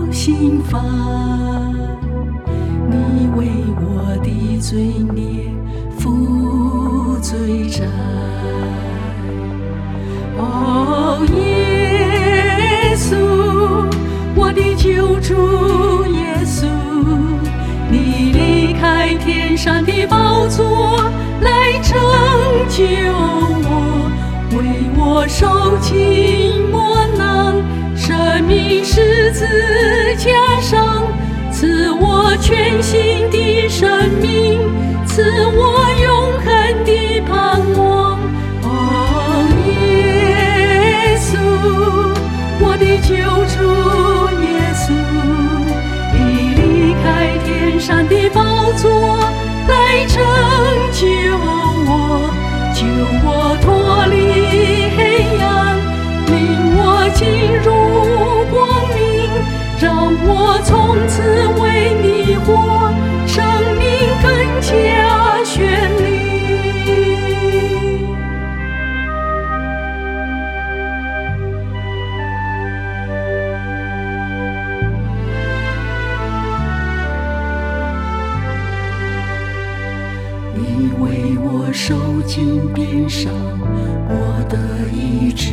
心烦，你为我的罪孽负罪债。哦，耶稣，我的救主耶稣，你离开天上的宝座来拯救我，为我受尽磨难，生命十字架上，赐我全新的生命，赐我永恒的盼望。哦，耶稣，我的救主耶稣，你离开天上的宝座来拯救我，救我脱离黑暗，领我进入光明，让我从此为你活，生命更加绚丽。你为我受尽鞭伤，我的医治；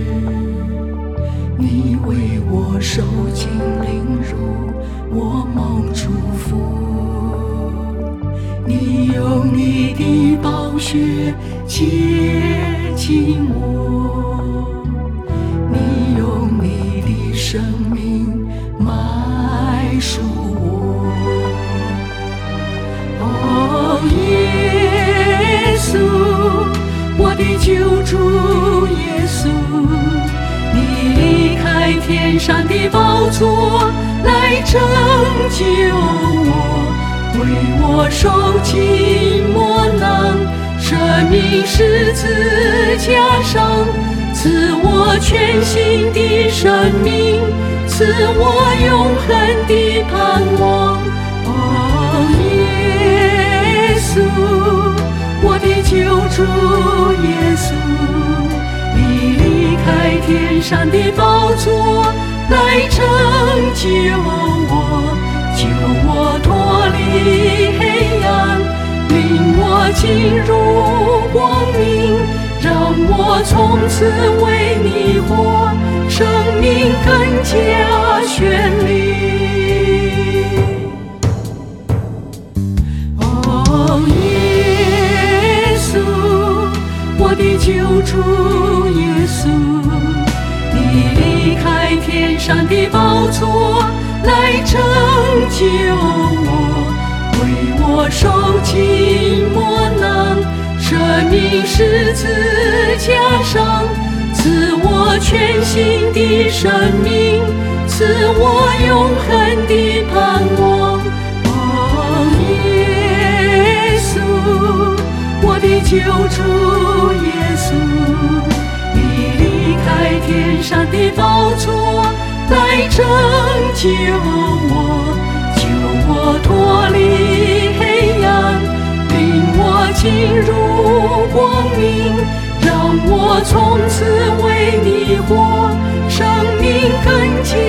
你为我受尽凌辱，我蒙祝福。你用你的宝血洁净我，你用你的生命买赎我。哦，耶稣，我的救主耶稣，你离开天上的宝座来拯救我，为我受尽磨难，生命十字架上，赐我全新的生命，赐我永恒的盼望。哦，耶稣，我的救主耶稣，你离开天上的宝座来拯救我，救我脱离黑暗，领我进入光明，让我从此为你活，生命更加绚丽。哦，耶稣，我的救主耶稣，你离开天上的宝座来拯救我，为我受尽磨难，生命十字架上，赐我全新的生命，赐我永恒的盼望。哦，耶稣，我的救主耶稣，你离开天上的宝座来拯救我，救我脱离黑暗，领我进入光明，让我从此为你活，生命更加